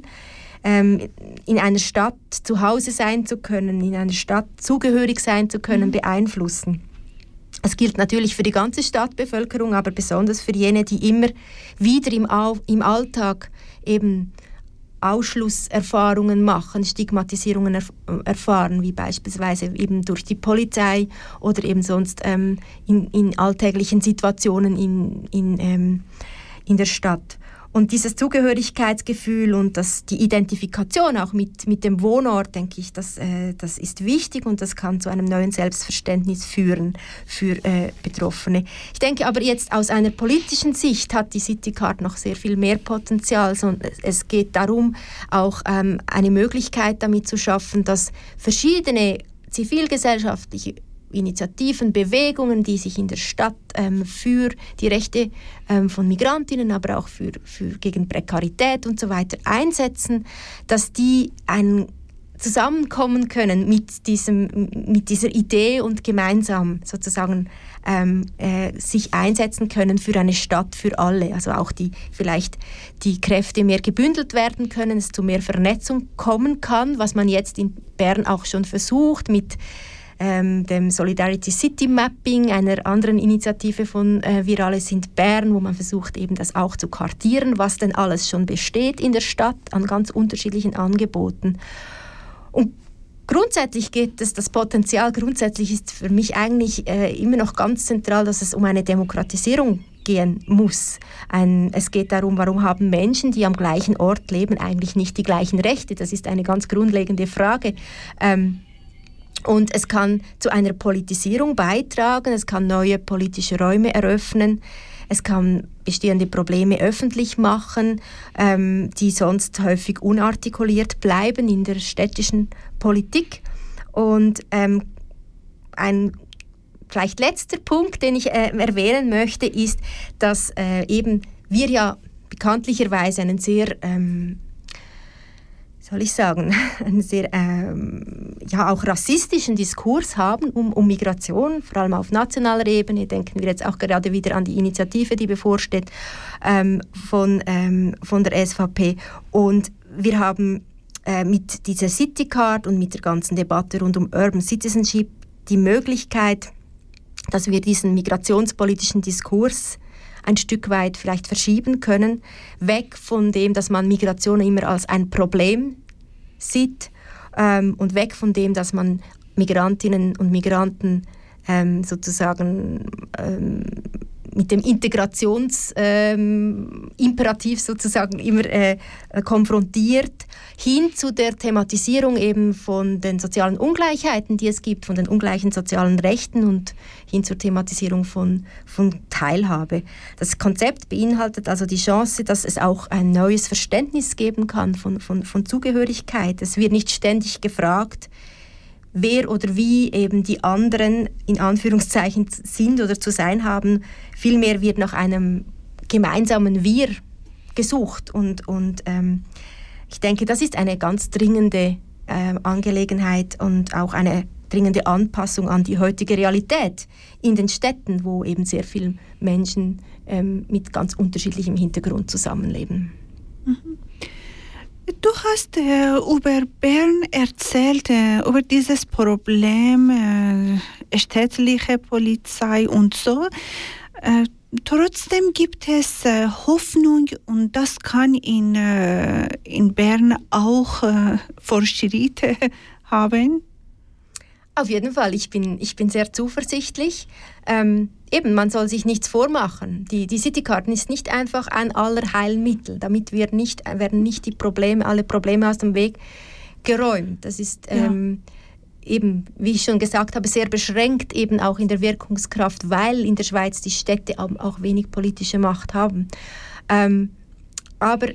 in einer Stadt zu Hause sein zu können, in einer Stadt zugehörig sein zu können, beeinflussen. Es gilt natürlich für die ganze Stadtbevölkerung, aber besonders für jene, die immer wieder im Alltag eben Ausschlusserfahrungen machen, Stigmatisierungen erfahren, wie beispielsweise eben durch die Polizei oder eben sonst in alltäglichen Situationen in der Stadt. Und dieses Zugehörigkeitsgefühl und die Identifikation auch mit dem Wohnort, denke ich, das ist wichtig und das kann zu einem neuen Selbstverständnis führen für Betroffene. Ich denke aber jetzt aus einer politischen Sicht hat die Citycard noch sehr viel mehr Potenzial. Es geht darum, auch eine Möglichkeit damit zu schaffen, dass verschiedene zivilgesellschaftliche Initiativen, Bewegungen, die sich in der Stadt für die Rechte von Migrantinnen, aber auch gegen Prekarität und so weiter einsetzen, dass die zusammenkommen können mit dieser Idee und gemeinsam sozusagen sich einsetzen können für eine Stadt für alle. Also auch vielleicht die Kräfte mehr gebündelt werden können, es zu mehr Vernetzung kommen kann, was man jetzt in Bern auch schon versucht mit dem Solidarity City Mapping, einer anderen Initiative von Wir alle sind Bern, wo man versucht eben das auch zu kartieren, was denn alles schon besteht in der Stadt an ganz unterschiedlichen Angeboten. Und grundsätzlich das Potenzial grundsätzlich ist für mich eigentlich immer noch ganz zentral, dass es um eine Demokratisierung gehen muss. Es geht darum, warum haben Menschen, die am gleichen Ort leben, eigentlich nicht die gleichen Rechte? Das ist eine ganz grundlegende Frage. Und es kann zu einer Politisierung beitragen, es kann neue politische Räume eröffnen, es kann bestehende Probleme öffentlich machen, die sonst häufig unartikuliert bleiben in der städtischen Politik. Und ein vielleicht letzter Punkt, den ich erwähnen möchte, ist, dass eben wir ja bekanntlicherweise einen sehr einen sehr auch rassistischen Diskurs haben um Migration, vor allem auf nationaler Ebene. Denken wir jetzt auch gerade wieder an die Initiative, die bevorsteht von der SVP. Und wir haben mit dieser Citycard und mit der ganzen Debatte rund um Urban Citizenship die Möglichkeit, dass wir diesen migrationspolitischen Diskurs ein Stück weit vielleicht verschieben können, weg von dem, dass man Migration immer als ein Problem sieht und weg von dem, dass man Migrantinnen und Migranten sozusagen mit dem Integrationsimperativ sozusagen immer konfrontiert, hin zu der Thematisierung eben von den sozialen Ungleichheiten, die es gibt, von den ungleichen sozialen Rechten und hin zur Thematisierung von Teilhabe. Das Konzept beinhaltet also die Chance, dass es auch ein neues Verständnis geben kann von Zugehörigkeit. Es wird nicht ständig gefragt, wer oder wie eben die anderen in Anführungszeichen sind oder zu sein haben. Vielmehr wird nach einem gemeinsamen Wir gesucht. Und ich denke, das ist eine ganz dringende Angelegenheit und auch eine dringende Anpassung an die heutige Realität in den Städten, wo eben sehr viele Menschen mit ganz unterschiedlichem Hintergrund zusammenleben. Mhm. Du hast über Bern erzählt, über dieses Problem, städtliche Polizei und so. Trotzdem gibt es Hoffnung und das kann in Bern auch Fortschritte haben. Auf jeden Fall, ich bin sehr zuversichtlich. Eben, man soll sich nichts vormachen. Die Citycard ist nicht einfach ein Allerheilmittel. Damit werden nicht alle Probleme aus dem Weg geräumt. Das ist eben, wie ich schon gesagt habe, sehr beschränkt eben auch in der Wirkungskraft, weil in der Schweiz die Städte auch wenig politische Macht haben. Aber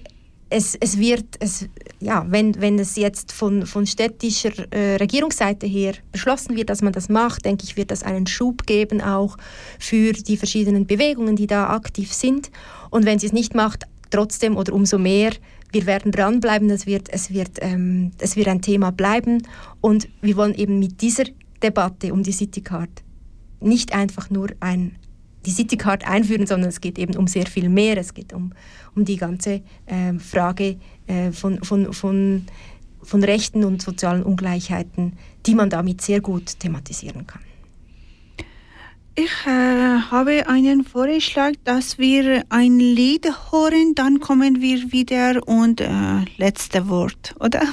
wenn es jetzt von städtischer Regierungsseite her beschlossen wird, dass man das macht, denke ich, wird das einen Schub geben auch für die verschiedenen Bewegungen, die da aktiv sind. Und wenn sie es nicht macht, trotzdem oder umso mehr, wir werden dranbleiben, es wird ein Thema bleiben. Und wir wollen eben mit dieser Debatte um die Citycard nicht einfach nur die Citycard einführen, sondern es geht eben um sehr viel mehr. Es geht um die ganze Frage von Rechten und sozialen Ungleichheiten, die man damit sehr gut thematisieren kann. Ich habe einen Vorschlag, dass wir ein Lied hören, dann kommen wir wieder und letzte Wort, oder?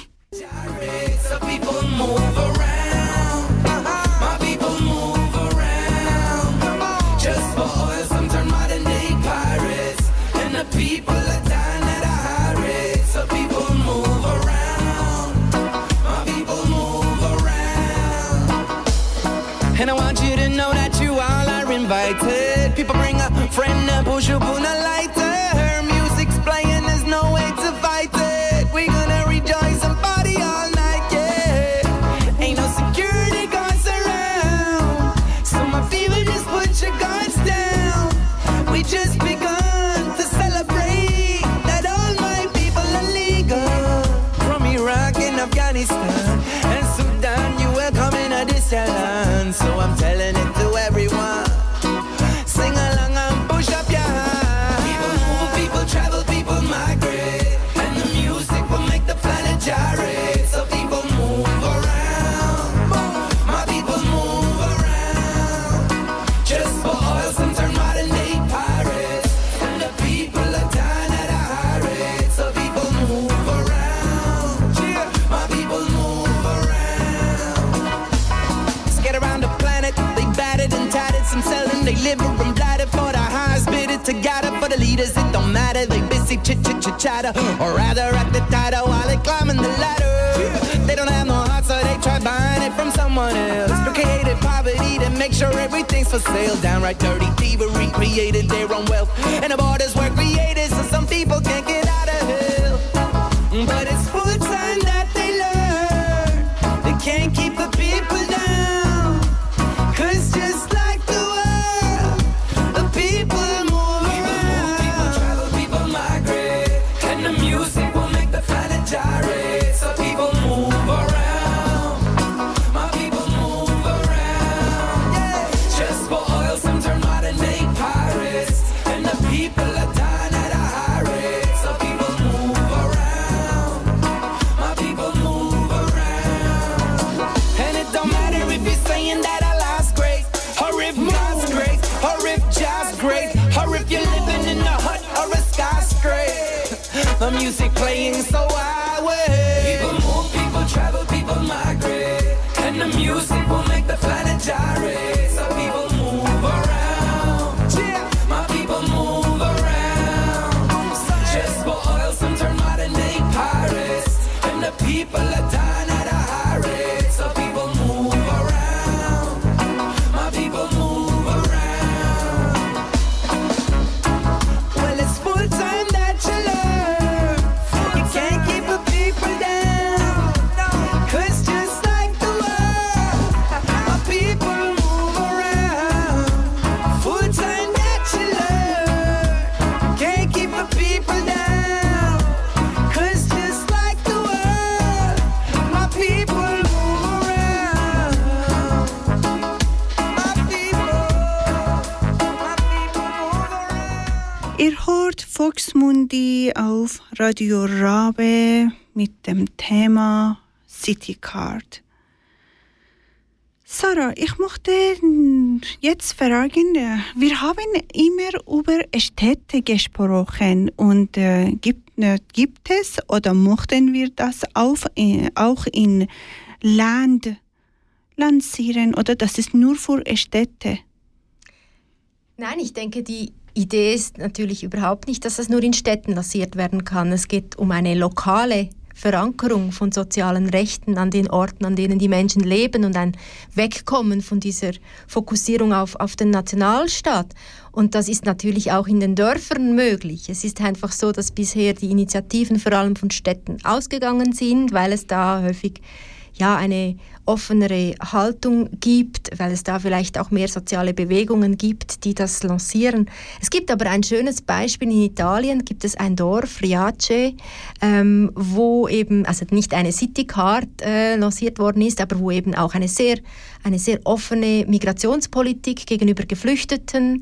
People are dying at a high rate, so people move around. My people move around. And I want you to know that you all are invited. People bring a friend and push up on a lighter. Music's playing, there's no way to fight it. We're gonna rejoice and party all night, yeah. Ain't no security guards around, so my people just put your guards down. We just begun. Afghanistan and Sudan, you welcome in this land. So I'm telling it to everyone. Sing along and push up your hands. People move, people travel, people migrate, and the music will make the planet gyrate. So people move around. My people move around. Just for oil, some turn modern day pirates, and the people are dying at a high rate. So people move around. Some selling, they live and bladder for the highest bidder together. For the leaders, it don't matter. They busy chatter, or rather at the title while they climbing the ladder. They don't have no heart, so they try buying it from someone else. We created poverty to make sure everything's for sale. Downright dirty thievery created their own wealth, and the borders were created so some people can't get out of hell. But it's full time that they learn they can't keep the people down, 'cause just like gyrate, so people move around. My people move around. Yeah. Just for oil, some turn modern day pirates, and the people are dying at a high rate. So people move around. My people move around. And it don't matter if you're saying that I lost great, or if God's great, or if Job's great, or if you're living in a hut or a skyscraper. The music playing so high way. People move, people travel, people migrate, and the music will make the planet gyrate. So people move around. Yeah. My people move around. Just for oil, some turn modern day pirates, and the people are dying at a high rate. So people move around. My people move around. Well, it's full time that you learn. You can't keep the people down, 'cause just like the world, my people move around. Full time that you learn. Can't keep the people down, 'cause just like the world, my people move around. My people move around. Ihr hört Volksmundi auf Radio Rabe mit dem Thema Citycard. Sarah, ich möchte jetzt fragen, wir haben immer über Städte gesprochen und gibt es oder möchten wir das auch in Land lancieren oder das ist nur für Städte? Nein, ich denke, die Idee ist natürlich überhaupt nicht, dass das nur in Städten lanciert werden kann. Es geht um eine lokale Verankerung von sozialen Rechten an den Orten, an denen die Menschen leben und ein Wegkommen von dieser Fokussierung auf den Nationalstaat. Und das ist natürlich auch in den Dörfern möglich. Es ist einfach so, dass bisher die Initiativen vor allem von Städten ausgegangen sind, weil es da häufig eine offenere Haltung gibt, weil es da vielleicht auch mehr soziale Bewegungen gibt, die das lancieren. Es gibt aber ein schönes Beispiel. In Italien gibt es ein Dorf, Riace, wo eben, also nicht eine Citycard lanciert worden ist, aber wo eben auch eine sehr offene Migrationspolitik gegenüber Geflüchteten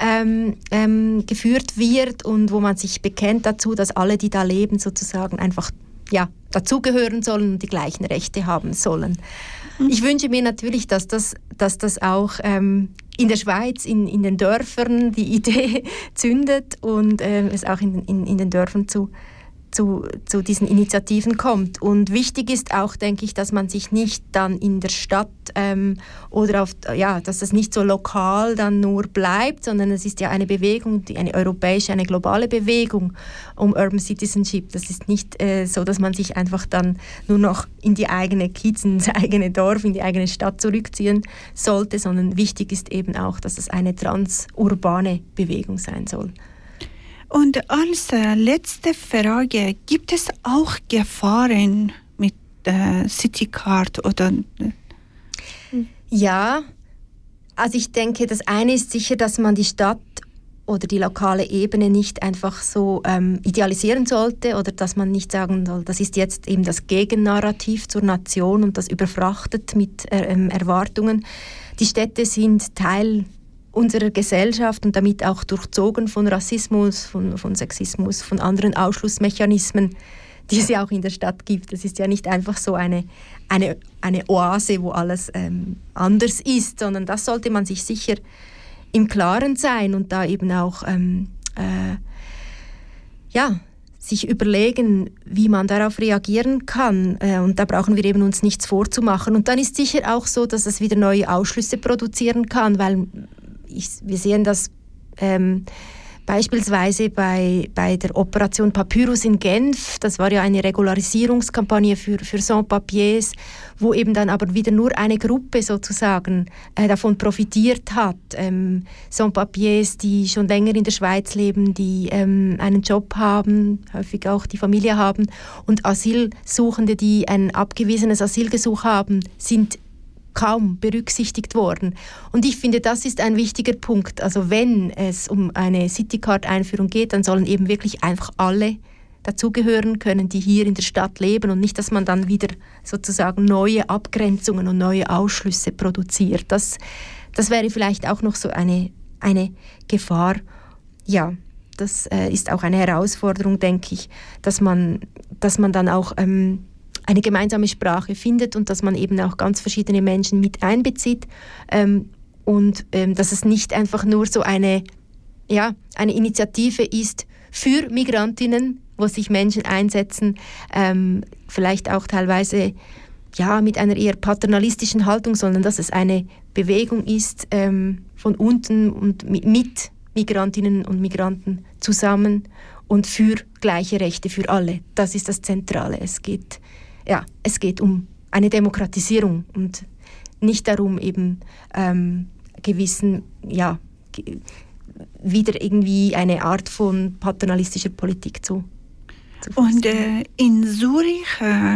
geführt wird und wo man sich bekennt dazu, dass alle, die da leben, sozusagen einfach dazugehören sollen und die gleichen Rechte haben sollen. Ich wünsche mir natürlich, dass das auch in der Schweiz, in den Dörfern die Idee zündet und es auch in den Dörfern zu diesen Initiativen kommt. Und wichtig ist auch, denke ich, dass man sich nicht dann in der Stadt dass es nicht so lokal dann nur bleibt, sondern es ist ja eine Bewegung, eine europäische, eine globale Bewegung um Urban Citizenship. Das ist nicht so, dass man sich einfach dann nur noch in die eigene Kiez, ins eigene Dorf, in die eigene Stadt zurückziehen sollte, sondern wichtig ist eben auch, dass es eine transurbane Bewegung sein soll. Und als letzte Frage, gibt es auch Gefahren mit Citycard oder? Ja, also ich denke, das eine ist sicher, dass man die Stadt oder die lokale Ebene nicht einfach so idealisieren sollte oder dass man nicht sagen soll, das ist jetzt eben das Gegennarrativ zur Nation und das überfrachtet mit Erwartungen. Die Städte sind Teil unserer Gesellschaft und damit auch durchzogen von Rassismus, von Sexismus, von anderen Ausschlussmechanismen, die es ja auch in der Stadt gibt. Es ist ja nicht einfach so eine Oase, wo alles anders ist, sondern das sollte man sich sicher im Klaren sein und da eben auch sich überlegen, wie man darauf reagieren kann. Und da brauchen wir eben uns nichts vorzumachen. Und dann ist sicher auch so, dass es wieder neue Ausschlüsse produzieren kann, weil wir sehen das beispielsweise bei der Operation Papyrus in Genf. Das war ja eine Regularisierungskampagne für Sans-Papiers, wo eben dann aber wieder nur eine Gruppe sozusagen davon profitiert hat. Sans-Papiers, die schon länger in der Schweiz leben, die einen Job haben, häufig auch die Familie haben, und Asylsuchende, die ein abgewiesenes Asylgesuch haben, sind kaum berücksichtigt worden. Und ich finde, das ist ein wichtiger Punkt. Also wenn es um eine Citycard-Einführung geht, dann sollen eben wirklich einfach alle dazugehören können, die hier in der Stadt leben und nicht, dass man dann wieder sozusagen neue Abgrenzungen und neue Ausschlüsse produziert. Das wäre vielleicht auch noch so eine Gefahr. Ja, das ist auch eine Herausforderung, denke ich, dass man dann auch eine gemeinsame Sprache findet und dass man eben auch ganz verschiedene Menschen mit einbezieht und dass es nicht einfach nur so eine Initiative ist für Migrantinnen, wo sich Menschen einsetzen, vielleicht auch teilweise mit einer eher paternalistischen Haltung, sondern dass es eine Bewegung ist von unten und mit Migrantinnen und Migranten zusammen und für gleiche Rechte für alle. Das ist das Zentrale. Es geht um eine Demokratisierung und nicht darum, eben gewissen, wieder irgendwie eine Art von paternalistischer Politik zu Und in Zürich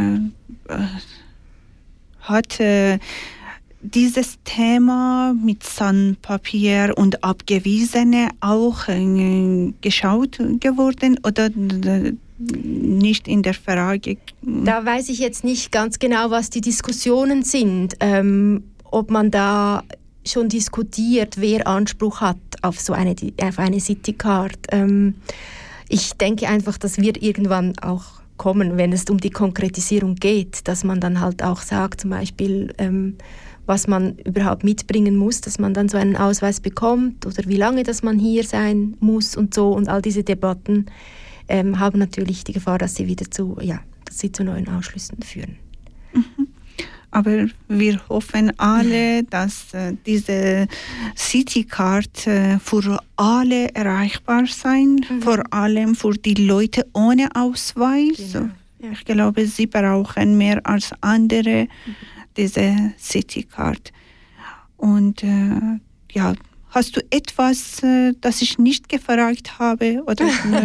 hat dieses Thema mit Sans-Papier und Abgewiesene auch geschaut geworden oder nicht in der Frage? Da weiß ich jetzt nicht ganz genau, was die Diskussionen sind, ob man da schon diskutiert, wer Anspruch hat auf eine Citycard. Ich denke einfach, das wird irgendwann auch kommen, wenn es um die Konkretisierung geht, dass man dann halt auch sagt, zum Beispiel, was man überhaupt mitbringen muss, dass man dann so einen Ausweis bekommt oder wie lange dass man hier sein muss und so. Und all diese Debatten haben natürlich die Gefahr, dass sie wieder zu neuen Ausschlüssen führen. Mhm. Aber wir hoffen alle, dass diese Citycard für alle erreichbar sein, vor allem für die Leute ohne Ausweis. Genau. Ja. Ich glaube, sie brauchen mehr als andere diese Citycard. Und hast du etwas, das ich nicht gefragt habe? Oder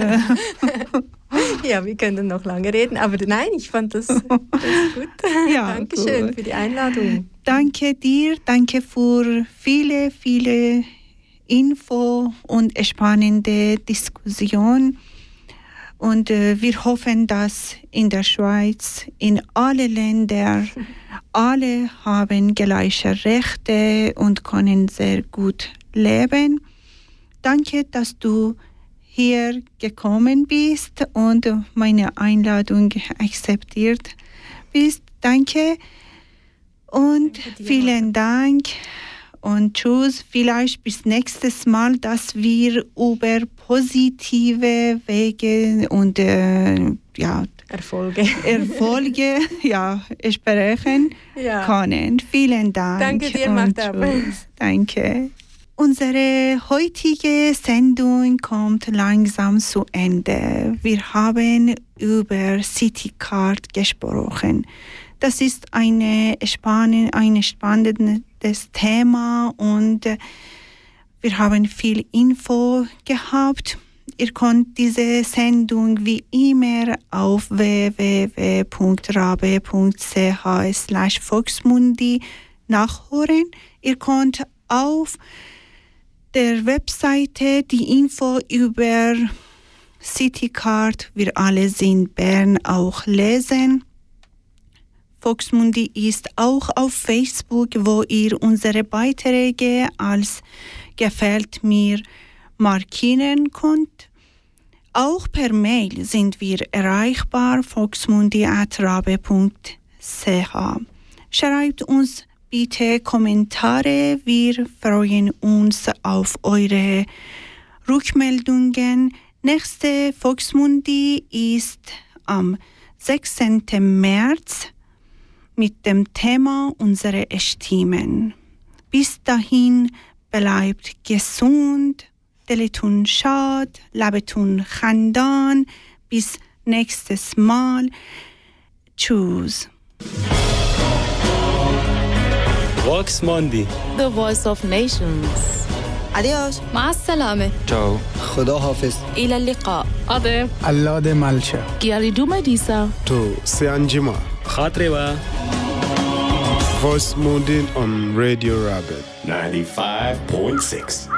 Ja, wir können noch lange reden, aber nein, ich fand das gut. Ja, Dankeschön für die Einladung. Danke dir, danke für viele, viele Info und spannende Diskussion. Und wir hoffen, dass in der Schweiz, in alle Länder, alle haben gleiche Rechte und können sehr gut leben. Danke, dass du hier gekommen bist und meine Einladung akzeptiert bist. Danke und vielen Dank und tschüss. Vielleicht bis nächstes Mal, dass wir über positive Wege und Erfolge sprechen können. Vielen Dank. Danke dir, Mahtab. Danke. Unsere heutige Sendung kommt langsam zu Ende. Wir haben über Citycard gesprochen. Das ist ein spannendes Thema und wir haben viel Info gehabt. Ihr könnt diese Sendung wie immer auf www.rabe.ch/volksmundi nachhören. Ihr könnt auf der Webseite die Info über Citycard, wir alle sind Bern, auch lesen. Volksmundi ist auch auf Facebook, wo ihr unsere Beiträge als gefällt mir markieren könnt. Auch per Mail sind wir erreichbar, volksmundi@rabe.ch. Schreibt uns bitte Kommentare, wir freuen uns auf eure Rückmeldungen. Nächste Volksmundi ist am 16. März mit dem Thema unsere Stimmen. Bis dahin bleibt gesund, دلتون شاد، لبتون خندان. Bis nächstes Mal. Tschüss. Voxmundi. The Voice of Nations. Adios. مع السلامة. Ciao. خدا حافظ. إلى اللقاء. Adeu. Allah de Malcha. Kiaridu Medisa. To Seanjima. Khatrewa. Voxmundi on Radio Rabbit. 95.6.